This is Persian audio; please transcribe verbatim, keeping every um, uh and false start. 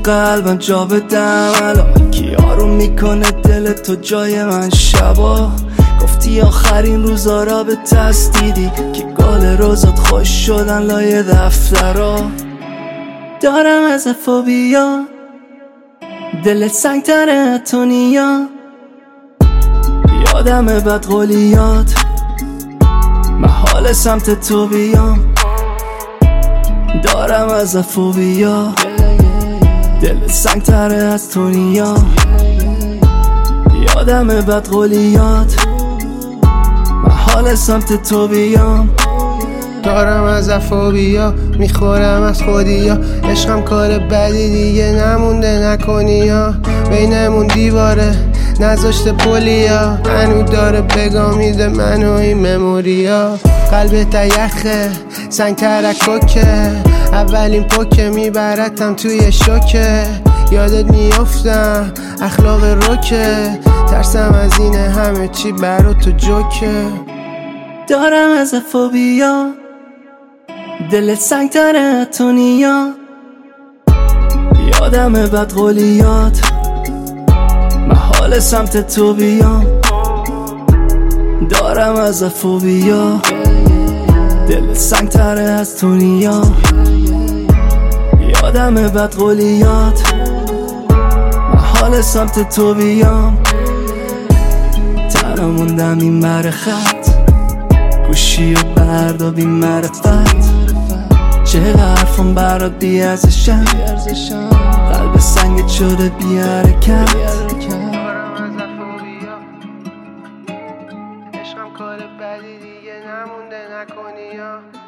قلبم جا بدم الان کی آروم میکنه دل تو جای من شبا گفتی آخرین روزا را به دست دیدی که گل روزات خوش شدن لای دفترا دارم از فوبیا دلت سنگ تره تو نیا یادم بد قولیات محال سمت تو بیام دارم از فوبیا دلت سنگ تره از تو نیا یادم بد قولیات محال سمت تو بیام دارم از فوبیا میخورم از خودیا عشقم کار بدی دیگه نمونده نکنی یا بینمون دیواره نذاشته پولیا هنو داره بگا میده منو این مموریا قلبت یخه سنگ ترکوکه اولین پوکه میبرتم توی شوکه یادت میافتم اخلاق روکه ترسم از اینه همه چی برا تو جوکه دارم از فوبیا دلت سنگ تره تو نیا یادم بد قولیات محال سمت تو بیام دارم از فوبیا دلت سنگ تره از تو نیا یادم بد قولیات محال سمت تو بیام تنها موندم این بر خط گوشی و بردا بی معرفت چه حرفم برات بی ارزشم قلب سنگت شده بی حرکت دارم از فوبیا عشقم کار بدی دیگه نمونده نکنی یا